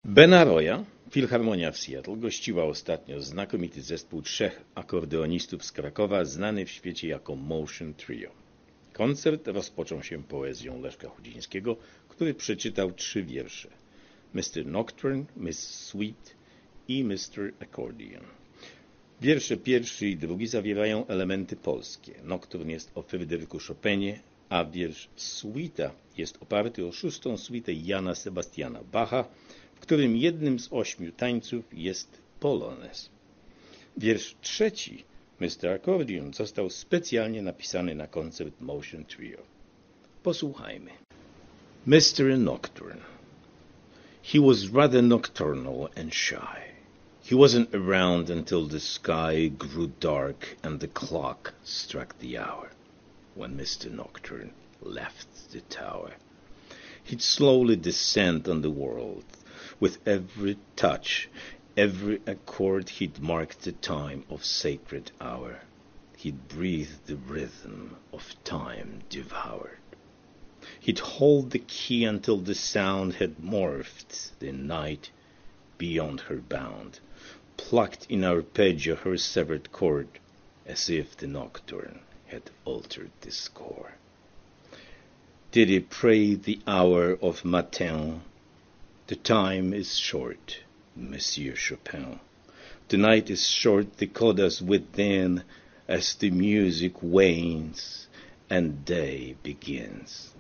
Bena Roya, Filharmonia w Seattle, gościła ostatnio znakomity zespół 3 akordeonistów z Krakowa, znany w świecie jako Motion Trio. Koncert rozpoczął się poezją Leszka Chudzińskiego, który przeczytał 3 wiersze: Mr. Nocturne, Miss Sweet i Mr. Accordion. Wiersze pierwszy i drugi zawierają elementy polskie. Nocturne jest o Fryderyku Chopinie, a wiersz Suita jest oparty o 6. suitę Jana Sebastiana Bacha, w którym jednym z 8 tańców jest polonez. Wiersz trzeci, Mr. Accordion, został specjalnie napisany na koncert Motion Trio. Posłuchajmy. Mr. Nocturne. He was rather nocturnal and shy. He wasn't around until the sky grew dark and the clock struck the hour. When Mr. Nocturne left the tower, he'd slowly descend on the world. With every touch, every accord, he'd mark the time of sacred hour. He'd breathe the rhythm of time devoured. He'd hold the key until the sound had morphed the night beyond her bound, plucked in arpeggio her severed chord, as if the nocturne had altered the score. Did he pray the hour of matin? The time is short, Monsieur Chopin. The night is short, the codas within, as the music wanes and day begins.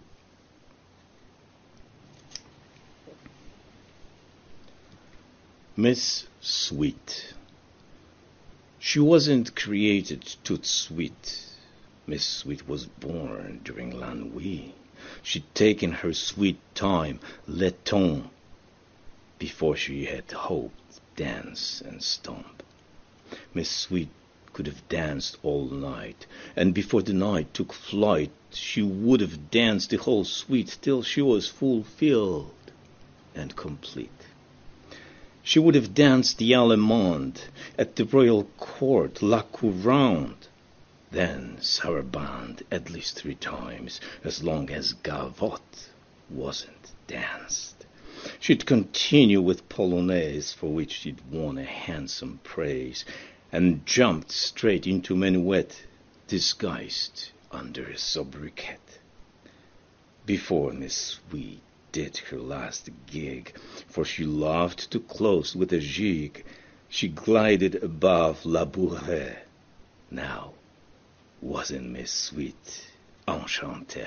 Miss Sweet. She wasn't created toute sweet. Miss Sweet was born during l'ennui. She'd taken her sweet time, le temps, before she had hoped, dance and stomp. Miss Sweet could have danced all night, and before the night took flight, she would have danced the whole suite till she was fulfilled and complete. She would have danced the Allemande at the royal court, la courante, then sarabande at least 3 times, as long as gavotte wasn't danced. She'd continue with polonaise, for which she'd won a handsome praise, and jumped straight into minuet, disguised under a sobriquet. Before Miss Sweet did her last gig, for she loved to close with a jig, she glided above La Bourrée. Now, wasn't Miss Sweet enchantée?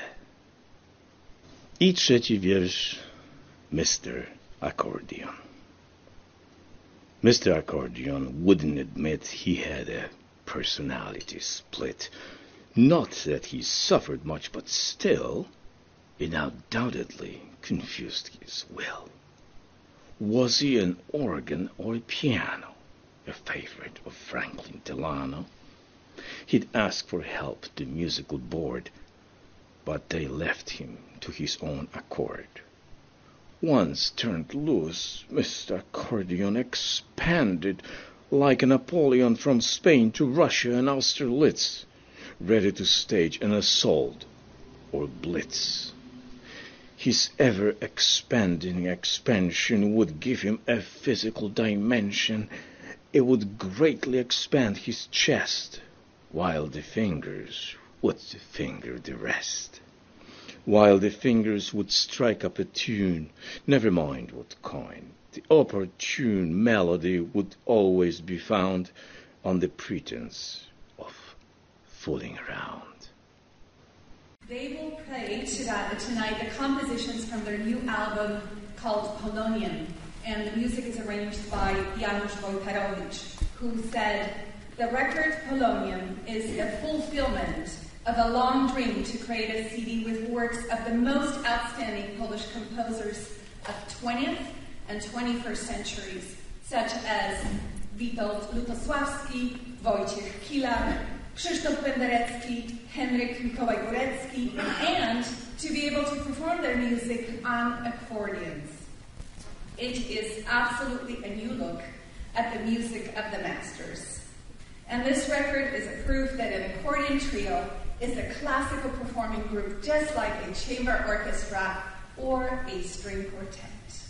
I trzeci wiersz, Mr. Accordion. Mr. Accordion wouldn't admit he had a personality split. Not that he suffered much, but still, it undoubtedly confused his will. Was he an organ or a piano, a favorite of Franklin Delano? He'd ask for help the musical board, but they left him to his own accord. Once turned loose, Mr. Accordion expanded like a Napoleon from Spain to Russia and Austerlitz, ready to stage an assault or blitz. His ever-expanding expansion would give him a physical dimension. It would greatly expand his chest, while the fingers would finger the rest. While the fingers would strike up a tune, never mind what kind, the opportune melody would always be found on the pretense of fooling around. They will play tonight the compositions from their new album called Polonium, and the music is arranged by Janusz Wojtarowicz, who said, "The record Polonium is a fulfillment of a long dream to create a CD with works of the most outstanding Polish composers of 20th and 21st centuries, such as Witold Lutosławski, Wojciech Kilar, Krzysztof Penderecki, Henryk Mikołaj Górecki, and to be able to perform their music on accordions. It is absolutely a new look at the music of the masters. And this record is a proof that an accordion trio is a classical performing group, just like a chamber orchestra or a string quartet.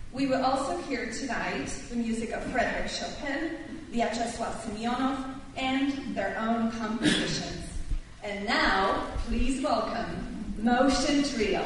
We will also hear tonight the music of Frédéric Chopin, Vyacheslav Semyonov, and their own compositions. And now, please welcome Motion Trio.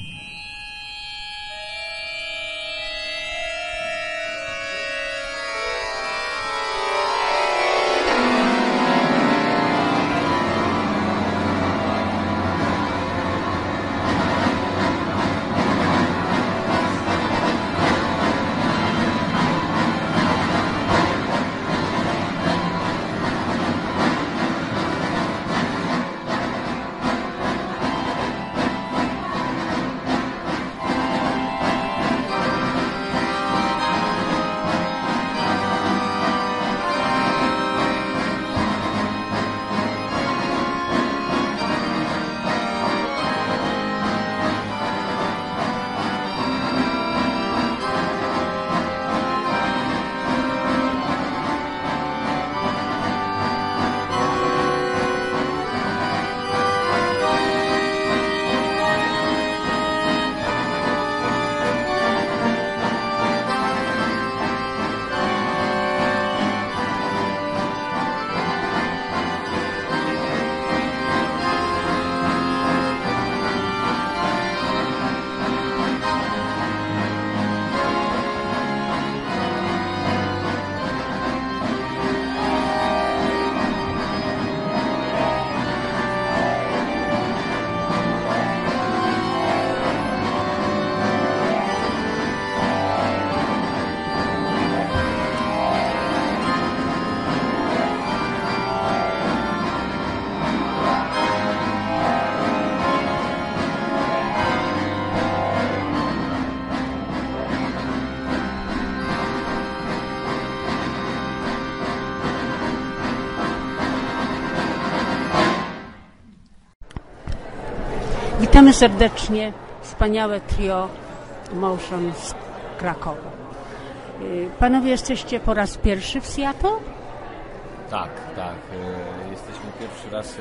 Witamy serdecznie wspaniałe trio Motion z Krakowa. Panowie, jesteście po raz pierwszy w Seattle? Tak. Jesteśmy pierwszy raz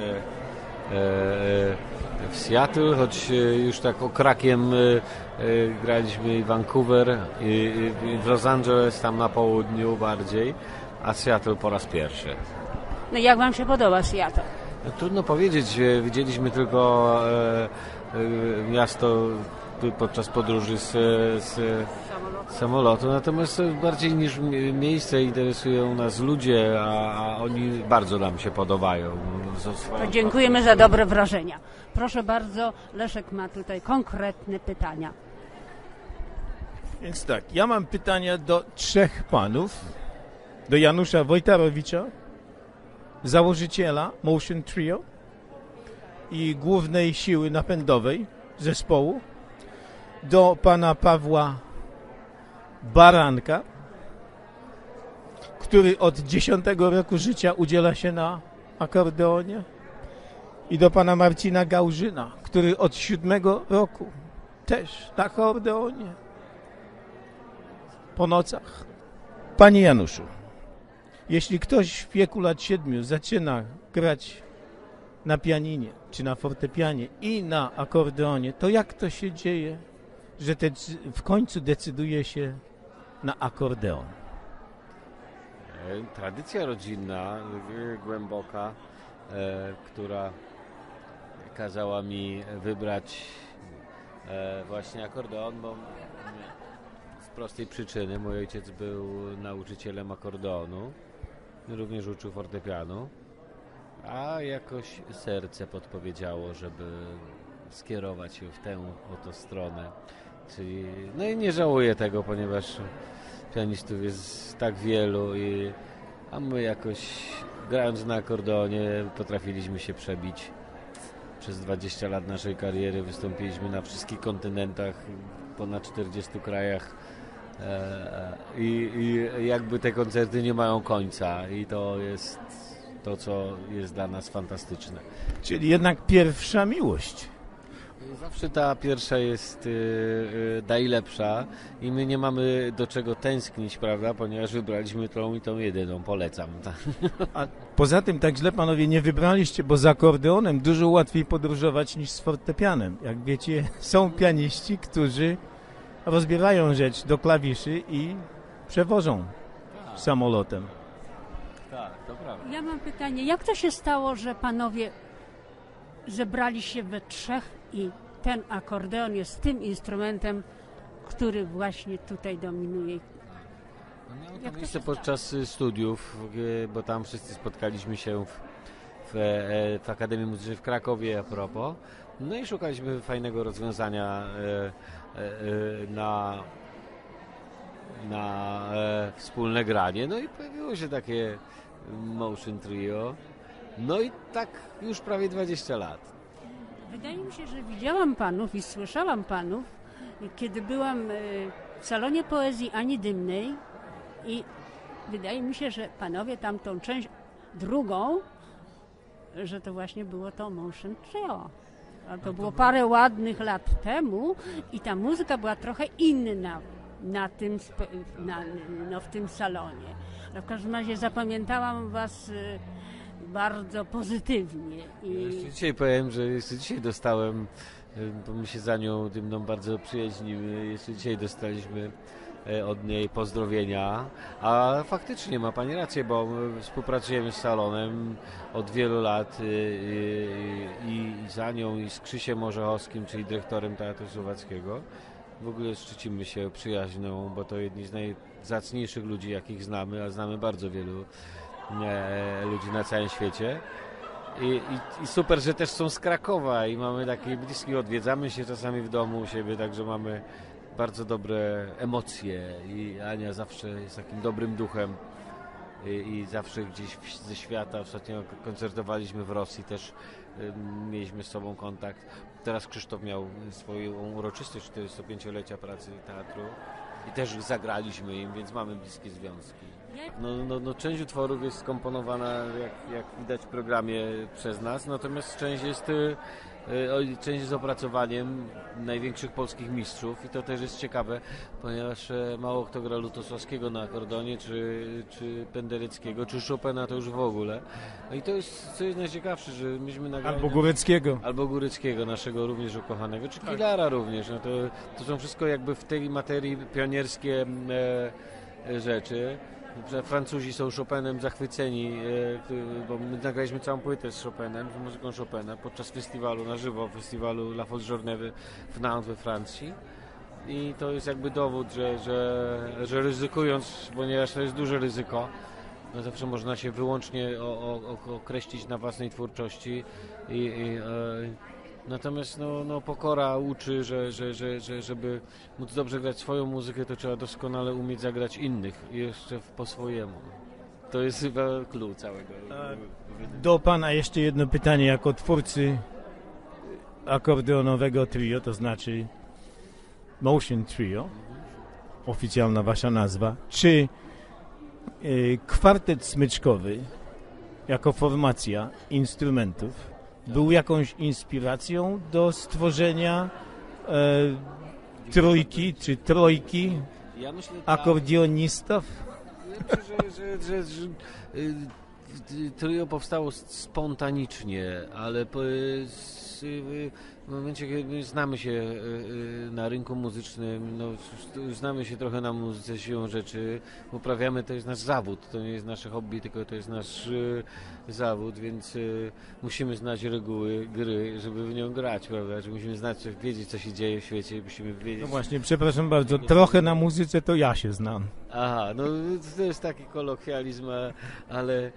w Seattle, choć już tak okrakiem graliśmy w Vancouver i w Los Angeles, tam na południu bardziej, a Seattle po raz pierwszy. No jak wam się podoba Seattle? Trudno powiedzieć, widzieliśmy tylko miasto podczas podróży z samolotu, natomiast bardziej niż miejsce interesują nas ludzie, a oni bardzo nam się podobają. To dziękujemy za dobre wrażenia. Proszę bardzo, Leszek ma tutaj konkretne pytania. Więc tak, ja mam pytania do trzech panów. Do Janusza Wojtarowicza, założyciela Motion Trio i głównej siły napędowej zespołu, do pana Pawła Baranka, który od 10 roku życia udziela się na akordeonie, i do pana Marcina Gałżyna, który od 7 roku też na akordeonie po nocach. Panie Januszu, jeśli ktoś w wieku lat 7 zaczyna grać na pianinie czy na fortepianie i na akordeonie, to jak to się dzieje, że w końcu decyduje się na akordeon? Tradycja rodzinna, głęboka, która kazała mi wybrać właśnie akordeon, bo z prostej przyczyny mój ojciec był nauczycielem akordeonu, również uczył fortepianu, a jakoś serce podpowiedziało, żeby skierować się w tę oto stronę. Czyli, no i nie żałuję tego, ponieważ pianistów jest tak wielu, a my jakoś grając na akordeonie potrafiliśmy się przebić. Przez 20 lat naszej kariery wystąpiliśmy na wszystkich kontynentach, ponad 40 krajach i jakby te koncerty nie mają końca i to jest to, co jest dla nas fantastyczne. Czyli jednak pierwsza miłość. Zawsze ta pierwsza jest najlepsza i my nie mamy do czego tęsknić, prawda, ponieważ wybraliśmy tą i tą jedyną, polecam. A poza tym tak źle panowie nie wybraliście, bo z akordeonem dużo łatwiej podróżować niż z fortepianem. Jak wiecie, są pianiści, którzy rozbierają rzecz do klawiszy i przewożą samolotem. Tak, to prawda. Ja mam pytanie, jak to się stało, że panowie zebrali się we trzech i ten akordeon jest tym instrumentem, który właśnie tutaj dominuje. Miało to Jak to miejsce się podczas studiów, bo tam wszyscy spotkaliśmy się w Akademii Muzycznej w Krakowie a propos. No i szukaliśmy fajnego rozwiązania na wspólne granie. No i pojawiło się takie Motion Trio. No i tak już prawie 20 lat. Wydaje mi się, że widziałam panów i słyszałam panów, kiedy byłam w salonie poezji Ani Dymnej i wydaje mi się, że panowie tamtą część drugą, że to właśnie było to Motion Trio. A to było parę ładnych lat temu i ta muzyka była trochę inna w tym salonie. W każdym razie zapamiętałam was bardzo pozytywnie. Jeszcze dzisiaj powiem, że jeszcze dzisiaj dostałem, bo my się za nią Dymną bardzo przyjaźnimy, jeszcze dzisiaj dostaliśmy od niej pozdrowienia, a faktycznie ma pani rację, bo my współpracujemy z salonem od wielu lat i za nią i z Krzysiem Orzechowskim, czyli dyrektorem Teatru Słowackiego. W ogóle szczycimy się przyjaźnią, bo to jedni z najzacniejszych ludzi, jakich znamy, a znamy bardzo wielu ludzi na całym świecie. I super, że też są z Krakowa i mamy taki bliski, odwiedzamy się czasami w domu u siebie, także mamy bardzo dobre emocje i Ania zawsze jest takim dobrym duchem i zawsze gdzieś ze świata. Ostatnio koncertowaliśmy w Rosji, też mieliśmy z sobą kontakt. Teraz Krzysztof miał swoją uroczystość 45-lecia pracy teatru i też zagraliśmy im, więc mamy bliskie związki. No, część utworów jest skomponowana, jak widać w programie, przez nas, natomiast część jest opracowaniem największych polskich mistrzów i to też jest ciekawe, ponieważ mało kto gra Lutosławskiego na akordeonie, czy Pendereckiego, czy Chopina to już w ogóle. No i to jest, co jest najciekawsze, że myśmy nagrali... Albo Góreckiego, naszego również ukochanego, czy Kilara również. No to są wszystko jakby w tej materii pionierskie rzeczy. Francuzi są Chopinem zachwyceni, bo my nagraliśmy całą płytę z Chopinem, z muzyką Chopina podczas festiwalu, na żywo, festiwalu La Folle Journée w Nantes we Francji. I to jest jakby dowód, że ryzykując, ponieważ to jest duże ryzyko, no zawsze można się wyłącznie określić na własnej twórczości. Natomiast pokora uczy, że żeby móc dobrze grać swoją muzykę, to trzeba doskonale umieć zagrać innych i jeszcze po swojemu. To jest chyba clue całego. Do pana jeszcze jedno pytanie jako twórcy akordeonowego trio, to znaczy Motion Trio, oficjalna wasza nazwa. Czy kwartet smyczkowy jako formacja instrumentów był jakąś inspiracją do stworzenia trójki czy trojki akordionistów? Ja myślę, że trio powstało spontanicznie, ale w momencie, kiedy znamy się na rynku muzycznym, znamy się trochę na muzyce siłą rzeczy, uprawiamy, to jest nasz zawód, to nie jest nasze hobby, tylko to jest nasz zawód, więc musimy znać reguły gry, żeby w nią grać, prawda? Że musimy znać, wiedzieć, co się dzieje w świecie, musimy wiedzieć... No właśnie, przepraszam bardzo, trochę na muzyce to ja się znam. Aha, no to jest taki kolokwializm, ale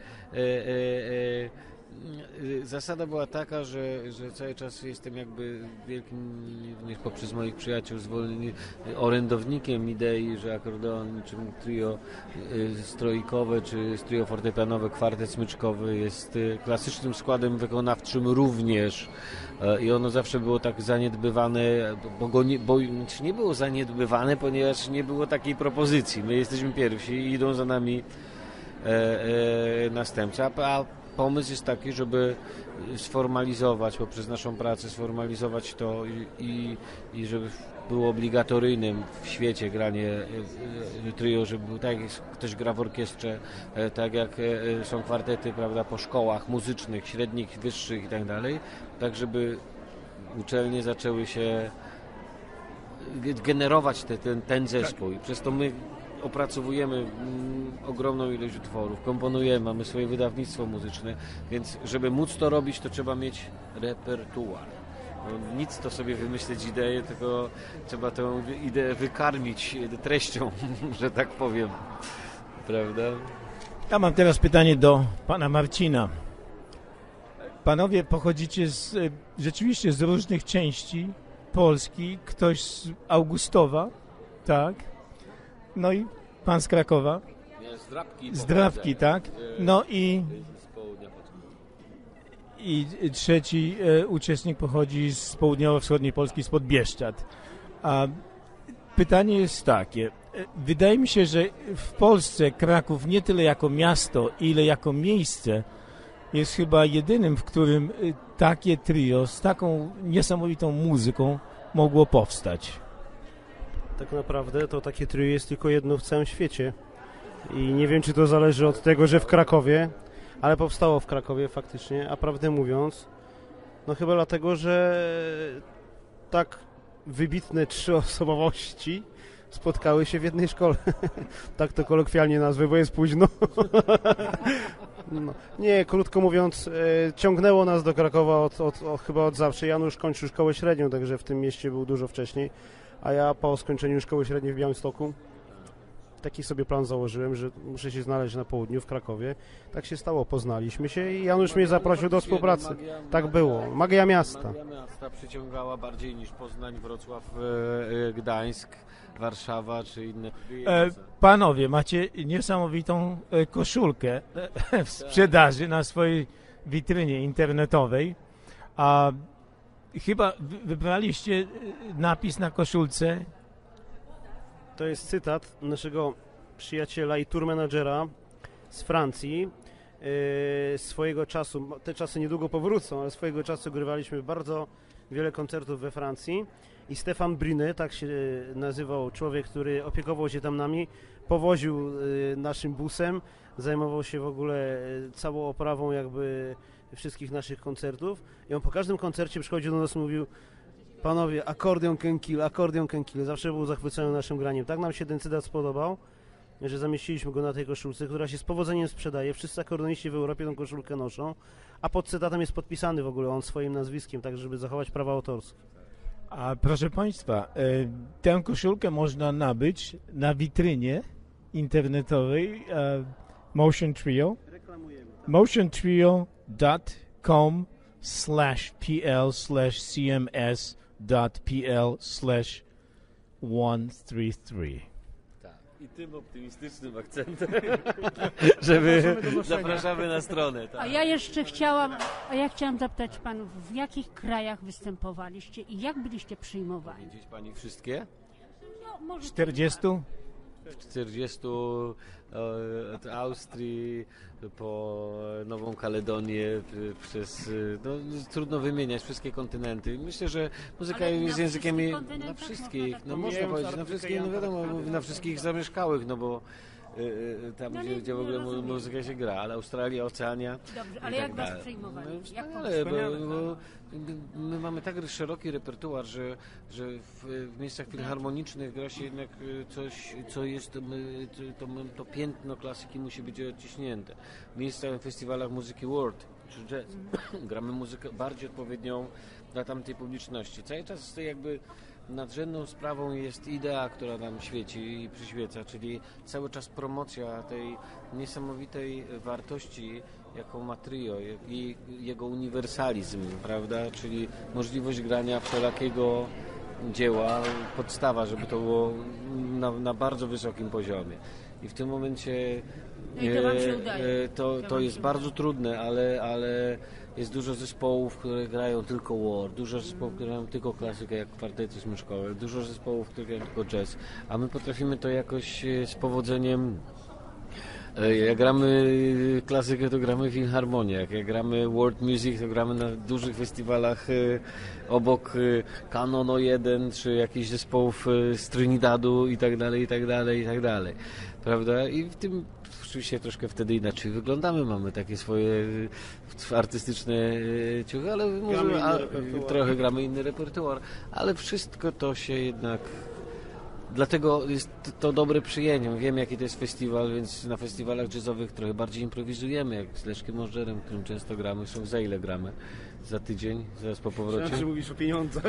zasada była taka, że cały czas jestem jakby wielkim, również poprzez moich przyjaciół, orędownikiem idei, że akordeon, czy trio strojkowe, czy trio fortepianowe, kwartet smyczkowy jest klasycznym składem wykonawczym również i ono zawsze było tak zaniedbywane, bo nie było zaniedbywane, ponieważ nie było takiej propozycji. My jesteśmy pierwsi i idą za nami następcy, a pomysł jest taki, żeby sformalizować, poprzez naszą pracę sformalizować to i żeby było obligatoryjnym w świecie granie trio, żeby było tak jak ktoś gra w orkiestrze, tak jak są kwartety, prawda, po szkołach muzycznych, średnich, wyższych i tak dalej, tak żeby uczelnie zaczęły się generować ten zespół i przez to my opracowujemy ogromną ilość utworów, komponujemy, mamy swoje wydawnictwo muzyczne, więc żeby móc to robić, to trzeba mieć repertuar. Bo nic to sobie wymyśleć ideę, tylko trzeba tę ideę wykarmić treścią, że tak powiem. Prawda? Ja mam teraz pytanie do pana Marcina. Panowie pochodzicie rzeczywiście z różnych części Polski, ktoś z Augustowa, tak? No i pan z Krakowa. Z Drabki, tak? No i trzeci uczestnik pochodzi z południowo-wschodniej Polski, spod Bieszczad. A pytanie jest takie. Wydaje mi się, że w Polsce Kraków nie tyle jako miasto, ile jako miejsce jest chyba jedynym, w którym takie trio z taką niesamowitą muzyką mogło powstać. Tak naprawdę to takie trio jest tylko jedno w całym świecie. I nie wiem, czy to zależy od tego, że w Krakowie, ale powstało w Krakowie faktycznie, a prawdę mówiąc, no chyba dlatego, że tak wybitne 3 osobowości spotkały się w jednej szkole. Tak to kolokwialnie nazwę, bo jest późno. No. Nie, krótko mówiąc, ciągnęło nas do Krakowa chyba od zawsze. Janusz kończył szkołę średnią, także w tym mieście był dużo wcześniej, a ja po skończeniu szkoły średniej w Białymstoku taki sobie plan założyłem, że muszę się znaleźć na południu, w Krakowie. Tak się stało, poznaliśmy się i Janusz mnie zaprosił do współpracy. Tak było. Magia miasta. Magia miasta przyciągała bardziej niż Poznań, Wrocław, Gdańsk, Warszawa czy inne. Panowie, macie niesamowitą koszulkę w sprzedaży na swojej witrynie internetowej, a chyba wybraliście napis na koszulce. To jest cytat naszego przyjaciela i tour managera z Francji. Swojego czasu, te czasy niedługo powrócą, ale swojego czasu grywaliśmy bardzo wiele koncertów we Francji i Stefan Brine, tak się nazywał człowiek, który opiekował się tam nami, powoził naszym busem, zajmował się w ogóle całą oprawą jakby wszystkich naszych koncertów i on po każdym koncercie przychodził do nas i mówił: panowie, akordeon can kill. Zawsze był zachwycony naszym graniem. Tak nam się ten cytat spodobał, że zamieściliśmy go na tej koszulce, która się z powodzeniem sprzedaje. Wszyscy akordeoniści w Europie tą koszulkę noszą, a pod cytatem jest podpisany w ogóle on swoim nazwiskiem, tak żeby zachować prawa autorskie. A proszę państwa, tę koszulkę można nabyć na witrynie internetowej Motion Trio. Reklamujemy. motiontrio.com/pl/cms.pl/133. Tak. I tym optymistycznym akcentem, żeby zapraszamy na stronę. Tak. A ja chciałam zapytać panów, w jakich krajach występowaliście i jak byliście przyjmowani? Powiedzieć pani wszystkie? No, może 40? W 40 od Austrii po Nową Kaledonię przez, no trudno wymieniać wszystkie kontynenty. Myślę, że muzyka Ale jest na językiem wszystkich kontynentach na wszystkich, można tak no można powiedzieć na wszystkich, no wiadomo, na wszystkich zamieszkałych, no bo tam, No gdzie w ogóle rozumiem. muzyka się gra, ale Australia, Oceania. Dobrze, ale i jak tak was dalej. przyjmowali? No, Jak wspaniale, bo my mamy tak szeroki repertuar, że w miejscach filharmonicznych gra się jednak coś, co jest, to piętno klasyki musi być odciśnięte. W miejscach, festiwalach muzyki world czy jazz gramy muzykę bardziej odpowiednią dla tamtej publiczności. Cały czas jakby nadrzędną sprawą jest idea, która nam świeci i przyświeca, czyli cały czas promocja tej niesamowitej wartości, jaką ma trio i jego uniwersalizm, prawda, czyli możliwość grania wszelakiego dzieła, podstawa, żeby to było na bardzo wysokim poziomie. I w tym momencie I to wam się udaje. to jest bardzo trudne, ale jest dużo zespołów, które grają tylko war, dużo zespołów, które grają tylko klasykę, jak kwartety smyczkowe, dużo zespołów, które grają tylko jazz, a my potrafimy to jakoś z powodzeniem. Jak gramy klasykę, to gramy w filharmoniach. Jak gramy world music, to gramy na dużych festiwalach obok Canonu 1, czy jakichś zespołów z Trinidadu i tak dalej. Prawda? I w tym oczywiście troszkę wtedy inaczej wyglądamy. Mamy takie swoje artystyczne ciuchy, ale może trochę gramy inny repertuar, ale wszystko to się jednak... Dlatego jest to dobre przyjęcie. Wiem, jaki to jest festiwal, więc na festiwalach jazzowych trochę bardziej improwizujemy, jak z Leszkiem Możdżerem, którym często gramy, są za ile gramy. za tydzień, zaraz po Znaczy powrocie. mówisz o pieniądzach.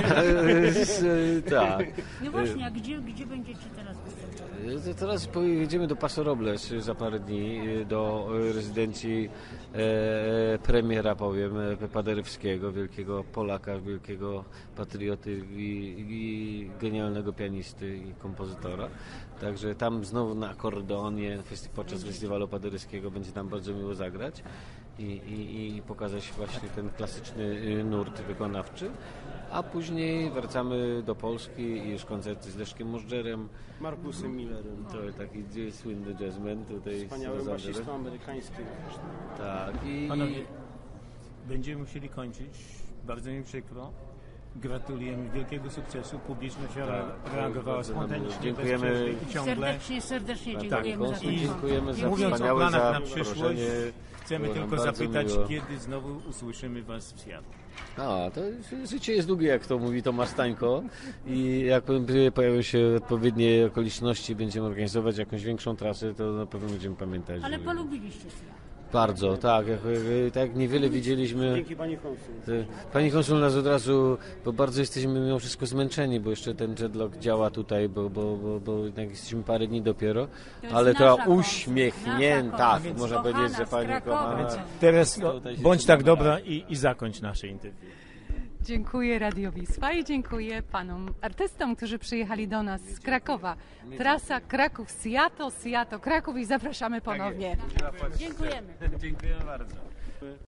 Tak. No właśnie, a gdzie będziecie teraz występować? Teraz jedziemy do Paso Robles za parę dni, do rezydencji premiera, powiem, Paderewskiego, wielkiego Polaka, wielkiego patrioty i genialnego pianisty i kompozytora. Także tam znowu na akordeonie podczas festiwalu paderewskiego będzie nam bardzo miło zagrać i pokazać właśnie ten klasyczny nurt wykonawczy. A później wracamy do Polski i już koncerty z Leszkiem Możdżerem, Markusem Millerem. to taki słynny jazzman tutaj. Wspaniałym z Los Angeles. basistą amerykańskim. Tak. I Panowie, będziemy musieli kończyć. Bardzo mi przykro. Gratulujemy wielkiego sukcesu. Publiczność reagowała bardzo nam spontanicznie, dziękujemy. bez przerwy i ciągle. Serdecznie tak, dziękujemy za I dziękujemy za mówiąc o wspaniałe planach na przyszłość, zaproszenie. chcemy Było nam tylko bardzo zapytać, miło. kiedy znowu usłyszymy Was w Seattle. To życie jest długie, jak to mówi Tomasz Stańko, i jak pojawią się odpowiednie okoliczności, będziemy organizować jakąś większą trasę, to na pewno będziemy pamiętać. Ale polubiliście się. Bardzo, tak. Tak niewiele widzieliśmy. Dzięki pani konsul. Pani konsul nas od razu, bo bardzo jesteśmy mimo wszystko zmęczeni, bo jeszcze ten jetlag działa tutaj, bo jednak jesteśmy parę dni dopiero, jest ale nasza to konsul, uśmiechnięta, nasza konsul. można powiedzieć, że Kochana z pani Krakowa. kochana. Teraz Tutaj się bądź tak trzymamy. dobra i zakończ nasze interwiu. Dziękuję Radio Wisła i dziękuję panom artystom, którzy przyjechali do nas z Krakowa. Trasa Kraków-Seattle, Seattle-Kraków i zapraszamy ponownie. Dziękujemy. Dziękuję bardzo.